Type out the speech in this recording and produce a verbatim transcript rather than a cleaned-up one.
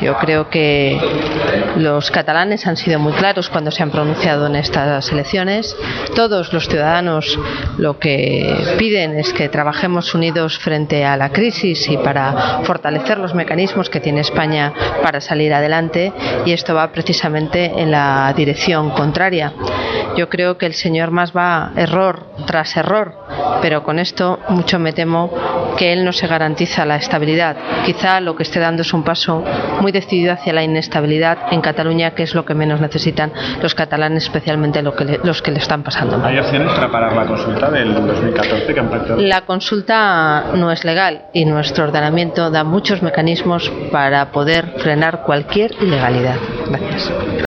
Yo creo que los catalanes han sido muy claros cuando se han pronunciado en estas elecciones. Todos los ciudadanos lo que piden es que trabajemos unidos frente a la crisis y para fortalecer los mecanismos que tiene España para salir adelante, y esto va precisamente en la dirección contraria. Yo creo que el señor Mas va error tras error, pero con esto mucho me temo que él no se garantiza la estabilidad. Quizá lo que esté dando es un paso muy decidido hacia la inestabilidad en Cataluña, que es lo que menos necesitan los catalanes, especialmente lo que le, los que le están pasando mal. ¿Hay opciones para parar la consulta del dos mil catorce que han pactado? La consulta no es legal y nuestro ordenamiento da muchos mecanismos para poder frenar cualquier ilegalidad. Gracias.